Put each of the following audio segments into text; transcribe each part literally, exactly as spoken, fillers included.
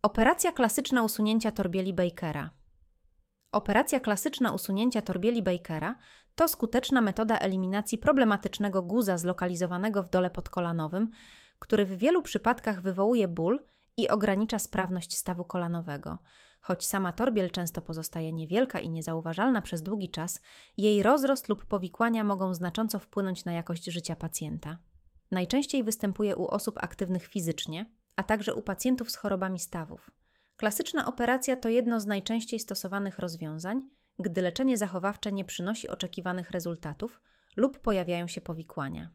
Operacja klasyczna usunięcia torbieli Bakera. Operacja klasyczna usunięcia torbieli Bakera to skuteczna metoda eliminacji problematycznego guza zlokalizowanego w dole podkolanowym, który w wielu przypadkach wywołuje ból i ogranicza sprawność stawu kolanowego. Choć sama torbiel często pozostaje niewielka i niezauważalna przez długi czas, jej rozrost lub powikłania mogą znacząco wpłynąć na jakość życia pacjenta. Najczęściej występuje u osób aktywnych fizycznie, a także u pacjentów z chorobami stawów. Klasyczna operacja to jedno z najczęściej stosowanych rozwiązań, gdy leczenie zachowawcze nie przynosi oczekiwanych rezultatów lub pojawiają się powikłania.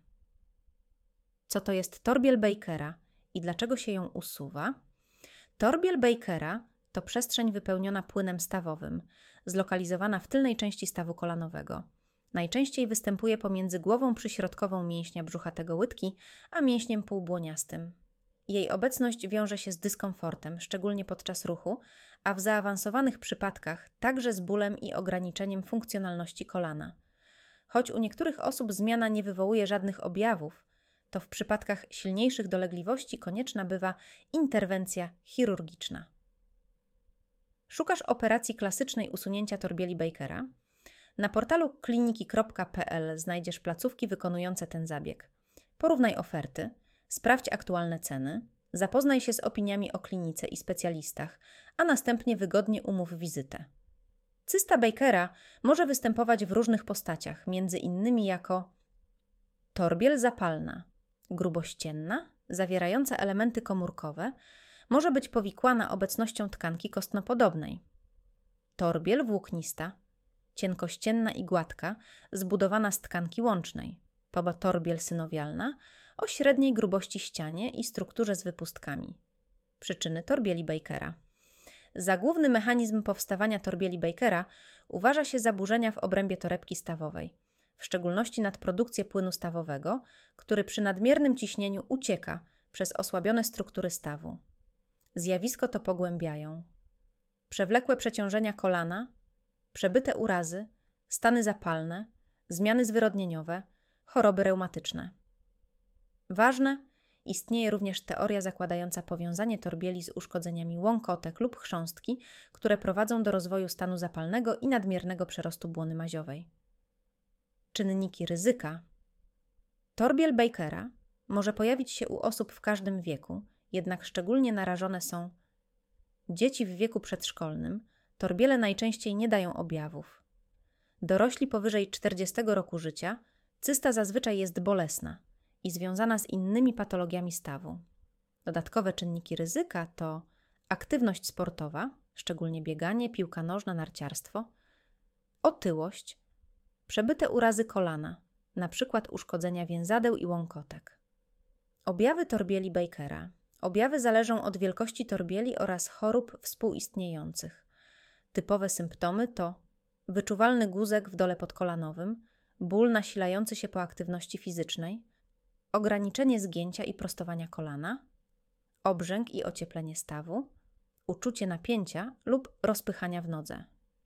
Co to jest torbiel Bakera i dlaczego się ją usuwa? Torbiel Bakera to przestrzeń wypełniona płynem stawowym, zlokalizowana w tylnej części stawu kolanowego. Najczęściej występuje pomiędzy głową przyśrodkową mięśnia brzuchatego łydki, a mięśniem półbłoniastym. Jej obecność wiąże się z dyskomfortem, szczególnie podczas ruchu, a w zaawansowanych przypadkach także z bólem i ograniczeniem funkcjonalności kolana. Choć u niektórych osób zmiana nie wywołuje żadnych objawów, to w przypadkach silniejszych dolegliwości konieczna bywa interwencja chirurgiczna. Szukasz operacji klasycznej usunięcia torbieli Bakera? Na portalu kliniki kropka p l znajdziesz placówki wykonujące ten zabieg. Porównaj oferty, sprawdź aktualne ceny, zapoznaj się z opiniami o klinice i specjalistach, a następnie wygodnie umów wizytę. Cysta Bakera może występować w różnych postaciach, między innymi jako torbiel zapalna, grubościenna, zawierająca elementy komórkowe, może być powikłana obecnością tkanki kostnopodobnej. Torbiel włóknista, cienkościenna i gładka, zbudowana z tkanki łącznej. Torbiel synowialna, o średniej grubości ścianie i strukturze z wypustkami. Przyczyny torbieli Bakera. Za główny mechanizm powstawania torbieli Bakera uważa się zaburzenia w obrębie torebki stawowej, w szczególności nadprodukcję płynu stawowego, który przy nadmiernym ciśnieniu ucieka przez osłabione struktury stawu. Zjawisko to pogłębiają przewlekłe przeciążenia kolana, przebyte urazy, stany zapalne, zmiany zwyrodnieniowe, choroby reumatyczne. Ważne, istnieje również teoria zakładająca powiązanie torbieli z uszkodzeniami łąkotek lub chrząstki, które prowadzą do rozwoju stanu zapalnego i nadmiernego przerostu błony maziowej. Czynniki ryzyka. Torbiel Bakera może pojawić się u osób w każdym wieku, jednak szczególnie narażone są dzieci w wieku przedszkolnym. Torbiele najczęściej nie dają objawów. Dorośli powyżej czterdziestego roku życia, cysta zazwyczaj jest bolesna i związana z innymi patologiami stawu. Dodatkowe czynniki ryzyka to aktywność sportowa, szczególnie bieganie, piłka nożna, narciarstwo, otyłość, przebyte urazy kolana, np. uszkodzenia więzadeł i łąkotek. Objawy torbieli Bakera. Objawy zależą od wielkości torbieli oraz chorób współistniejących. Typowe symptomy to wyczuwalny guzek w dole podkolanowym, ból nasilający się po aktywności fizycznej, ograniczenie zgięcia i prostowania kolana, obrzęk i ocieplenie stawu, uczucie napięcia lub rozpychania w nodze.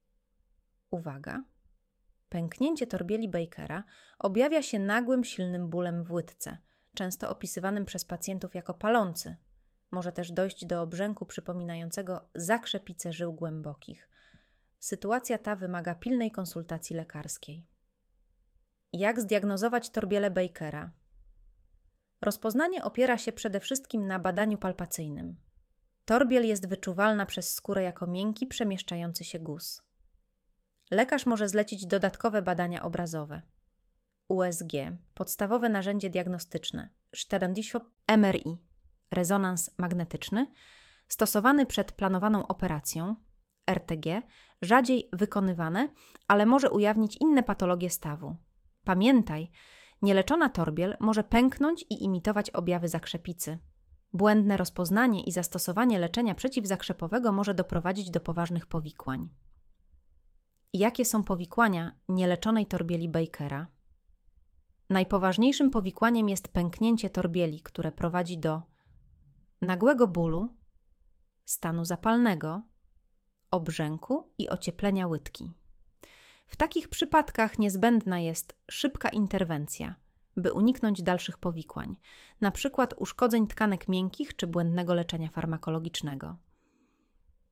Uwaga! Pęknięcie torbieli Bakera objawia się nagłym, silnym bólem w łydce, często opisywanym przez pacjentów jako palący. Może też dojść do obrzęku przypominającego zakrzepicę żył głębokich. Sytuacja ta wymaga pilnej konsultacji lekarskiej. Jak zdiagnozować torbielę Bakera? Rozpoznanie opiera się przede wszystkim na badaniu palpacyjnym. Torbiel jest wyczuwalna przez skórę jako miękki, przemieszczający się guz. Lekarz może zlecić dodatkowe badania obrazowe. U S G, podstawowe narzędzie diagnostyczne, M R I, rezonans magnetyczny, stosowany przed planowaną operacją, R T G, rzadziej wykonywane, ale może ujawnić inne patologie stawu. Pamiętaj, nieleczona torbiel może pęknąć i imitować objawy zakrzepicy. Błędne rozpoznanie i zastosowanie leczenia przeciwzakrzepowego może doprowadzić do poważnych powikłań. Jakie są powikłania nieleczonej torbieli Bakera? Najpoważniejszym powikłaniem jest pęknięcie torbieli, które prowadzi do nagłego bólu, stanu zapalnego, obrzęku i ocieplenia łydki. W takich przypadkach niezbędna jest szybka interwencja, by uniknąć dalszych powikłań, np. uszkodzeń tkanek miękkich czy błędnego leczenia farmakologicznego.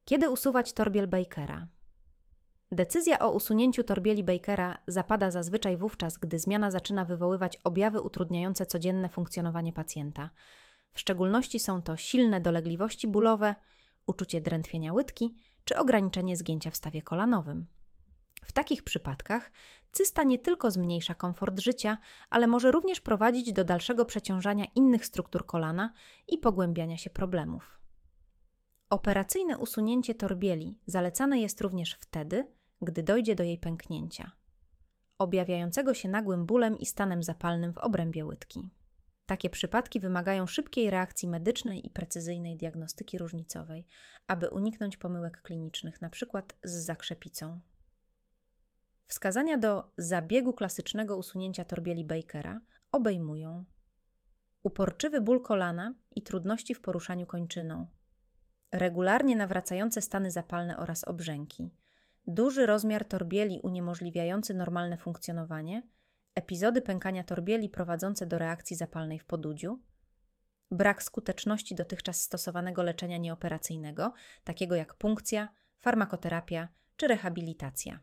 Kiedy usuwać torbiel Bakera? Decyzja o usunięciu torbieli Bakera zapada zazwyczaj wówczas, gdy zmiana zaczyna wywoływać objawy utrudniające codzienne funkcjonowanie pacjenta. W szczególności są to silne dolegliwości bólowe, uczucie drętwienia łydki czy ograniczenie zgięcia w stawie kolanowym. W takich przypadkach cysta nie tylko zmniejsza komfort życia, ale może również prowadzić do dalszego przeciążania innych struktur kolana i pogłębiania się problemów. Operacyjne usunięcie torbieli zalecane jest również wtedy, gdy dojdzie do jej pęknięcia, objawiającego się nagłym bólem i stanem zapalnym w obrębie łydki. Takie przypadki wymagają szybkiej reakcji medycznej i precyzyjnej diagnostyki różnicowej, aby uniknąć pomyłek klinicznych, np. z zakrzepicą. Wskazania do zabiegu klasycznego usunięcia torbieli Bakera obejmują uporczywy ból kolana i trudności w poruszaniu kończyną, regularnie nawracające stany zapalne oraz obrzęki, duży rozmiar torbieli uniemożliwiający normalne funkcjonowanie, epizody pękania torbieli prowadzące do reakcji zapalnej w podudziu, brak skuteczności dotychczas stosowanego leczenia nieoperacyjnego, takiego jak punkcja, farmakoterapia czy rehabilitacja.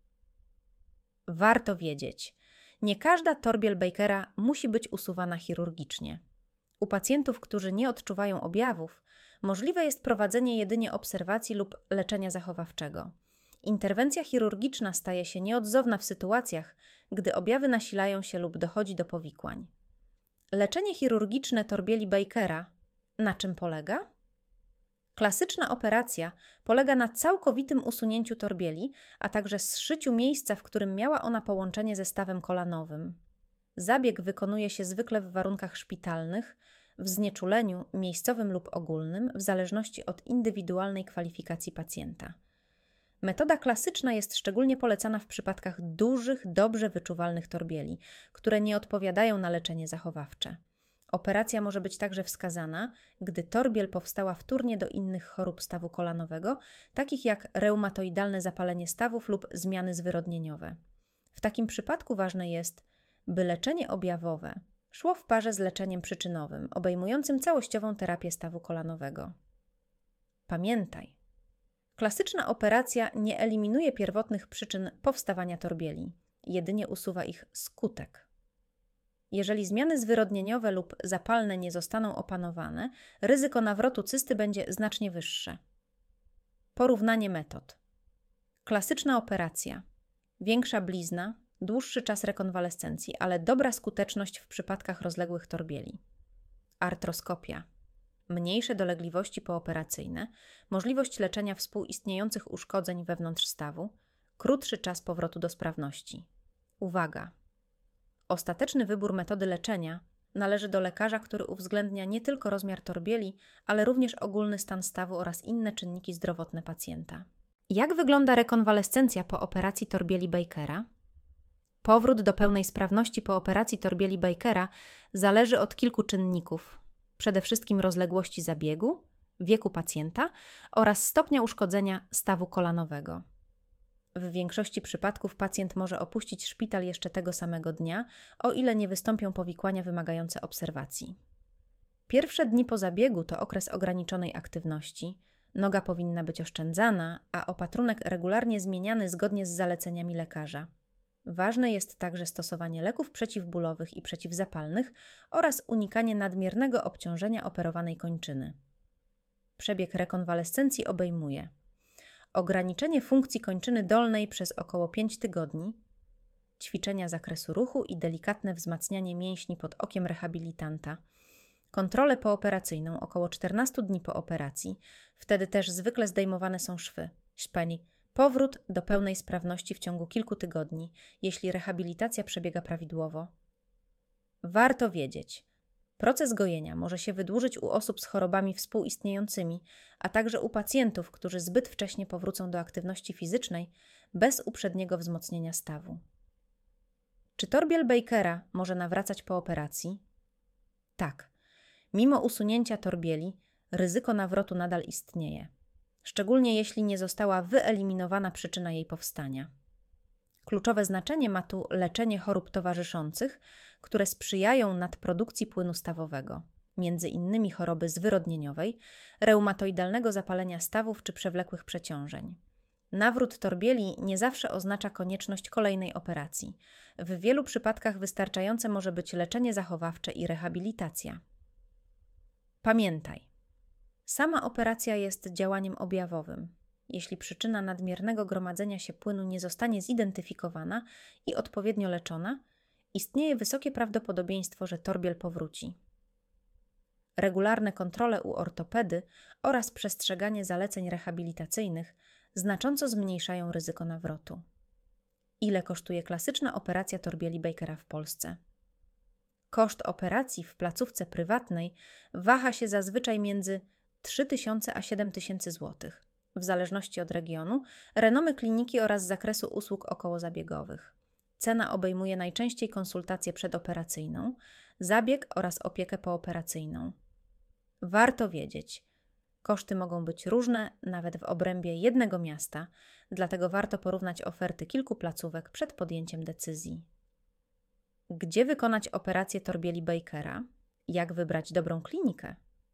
Warto wiedzieć, nie każda torbiel Bakera musi być usuwana chirurgicznie. U pacjentów, którzy nie odczuwają objawów, możliwe jest prowadzenie jedynie obserwacji lub leczenia zachowawczego. Interwencja chirurgiczna staje się nieodzowna w sytuacjach, gdy objawy nasilają się lub dochodzi do powikłań. Leczenie chirurgiczne torbieli Bakera na czym polega? Klasyczna operacja polega na całkowitym usunięciu torbieli, a także zszyciu miejsca, w którym miała ona połączenie ze stawem kolanowym. Zabieg wykonuje się zwykle w warunkach szpitalnych, w znieczuleniu miejscowym lub ogólnym, w zależności od indywidualnej kwalifikacji pacjenta. Metoda klasyczna jest szczególnie polecana w przypadkach dużych, dobrze wyczuwalnych torbieli, które nie odpowiadają na leczenie zachowawcze. Operacja może być także wskazana, gdy torbiel powstała wtórnie do innych chorób stawu kolanowego, takich jak reumatoidalne zapalenie stawów lub zmiany zwyrodnieniowe. W takim przypadku ważne jest, by leczenie objawowe szło w parze z leczeniem przyczynowym, obejmującym całościową terapię stawu kolanowego. Pamiętaj, klasyczna operacja nie eliminuje pierwotnych przyczyn powstawania torbieli, jedynie usuwa ich skutek. Jeżeli zmiany zwyrodnieniowe lub zapalne nie zostaną opanowane, ryzyko nawrotu cysty będzie znacznie wyższe. Porównanie metod. Klasyczna operacja. Większa blizna, dłuższy czas rekonwalescencji, ale dobra skuteczność w przypadkach rozległych torbieli. Artroskopia. Mniejsze dolegliwości pooperacyjne, możliwość leczenia współistniejących uszkodzeń wewnątrz stawu, krótszy czas powrotu do sprawności. Uwaga! Ostateczny wybór metody leczenia należy do lekarza, który uwzględnia nie tylko rozmiar torbieli, ale również ogólny stan stawu oraz inne czynniki zdrowotne pacjenta. Jak wygląda rekonwalescencja po operacji torbieli Bakera? Powrót do pełnej sprawności po operacji torbieli Bakera zależy od kilku czynników. Przede wszystkim rozległości zabiegu, wieku pacjenta oraz stopnia uszkodzenia stawu kolanowego. W większości przypadków pacjent może opuścić szpital jeszcze tego samego dnia, o ile nie wystąpią powikłania wymagające obserwacji. Pierwsze dni po zabiegu to okres ograniczonej aktywności, noga powinna być oszczędzana, a opatrunek regularnie zmieniany zgodnie z zaleceniami lekarza. Ważne jest także stosowanie leków przeciwbólowych i przeciwzapalnych oraz unikanie nadmiernego obciążenia operowanej kończyny. Przebieg rekonwalescencji obejmuje ograniczenie funkcji kończyny dolnej przez około pięć tygodni, ćwiczenia zakresu ruchu i delikatne wzmacnianie mięśni pod okiem rehabilitanta, kontrolę pooperacyjną około czternaście dni po operacji, wtedy też zwykle zdejmowane są szwy, szpeni, powrót do pełnej sprawności w ciągu kilku tygodni, jeśli rehabilitacja przebiega prawidłowo. Warto wiedzieć, proces gojenia może się wydłużyć u osób z chorobami współistniejącymi, a także u pacjentów, którzy zbyt wcześnie powrócą do aktywności fizycznej bez uprzedniego wzmocnienia stawu. Czy torbiel Bakera może nawracać po operacji? Tak. Mimo usunięcia torbieli, ryzyko nawrotu nadal istnieje, szczególnie jeśli nie została wyeliminowana przyczyna jej powstania. Kluczowe znaczenie ma tu leczenie chorób towarzyszących, które sprzyjają nadprodukcji płynu stawowego. między innymi choroby zwyrodnieniowej, reumatoidalnego zapalenia stawów czy przewlekłych przeciążeń. Nawrót torbieli nie zawsze oznacza konieczność kolejnej operacji. W wielu przypadkach wystarczające może być leczenie zachowawcze i rehabilitacja. Pamiętaj, sama operacja jest działaniem objawowym. Jeśli przyczyna nadmiernego gromadzenia się płynu nie zostanie zidentyfikowana i odpowiednio leczona, istnieje wysokie prawdopodobieństwo, że torbiel powróci. Regularne kontrole u ortopedy oraz przestrzeganie zaleceń rehabilitacyjnych znacząco zmniejszają ryzyko nawrotu. Ile kosztuje klasyczna operacja torbieli Bakera w Polsce? Koszt operacji w placówce prywatnej waha się zazwyczaj między trzy tysiące a siedem tysięcy złotych, w zależności od regionu, renomy kliniki oraz zakresu usług okołozabiegowych. Cena obejmuje najczęściej konsultację przedoperacyjną, zabieg oraz opiekę pooperacyjną. Warto wiedzieć, koszty mogą być różne nawet w obrębie jednego miasta, dlatego warto porównać oferty kilku placówek przed podjęciem decyzji. Gdzie wykonać operację torbieli Bakera? Jak wybrać dobrą klinikę?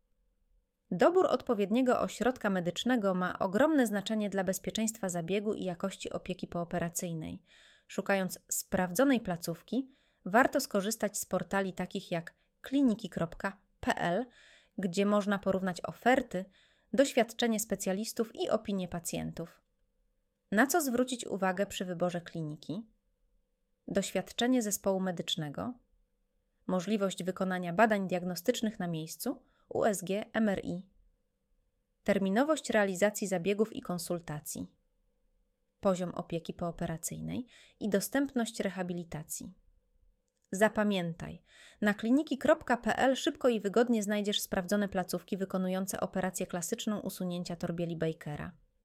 Dobór odpowiedniego ośrodka medycznego ma ogromne znaczenie dla bezpieczeństwa zabiegu i jakości opieki pooperacyjnej. Szukając sprawdzonej placówki, warto skorzystać z portali takich jak kliniki kropka p l, gdzie można porównać oferty, doświadczenie specjalistów i opinie pacjentów. Na co zwrócić uwagę przy wyborze kliniki? Doświadczenie zespołu medycznego, możliwość wykonania badań diagnostycznych na miejscu, U S G, M R I, terminowość realizacji zabiegów i konsultacji, poziom opieki pooperacyjnej i dostępność rehabilitacji. Zapamiętaj, na kliniki kropka p l szybko i wygodnie znajdziesz sprawdzone placówki wykonujące operację klasyczną usunięcia torbieli Bakera.